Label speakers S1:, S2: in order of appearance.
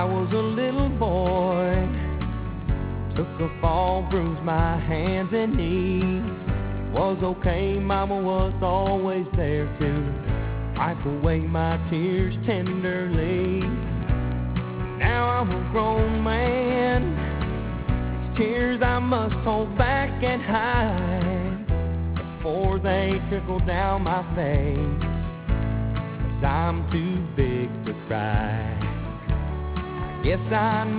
S1: I was a little boy, took a fall, bruised my hands and knees. Was okay, Mama was always there to wipe away my tears tenderly. Now I'm a grown man, these tears I must hold back and hide before they trickle down my face, 'cause I'm too big to cry. I guess I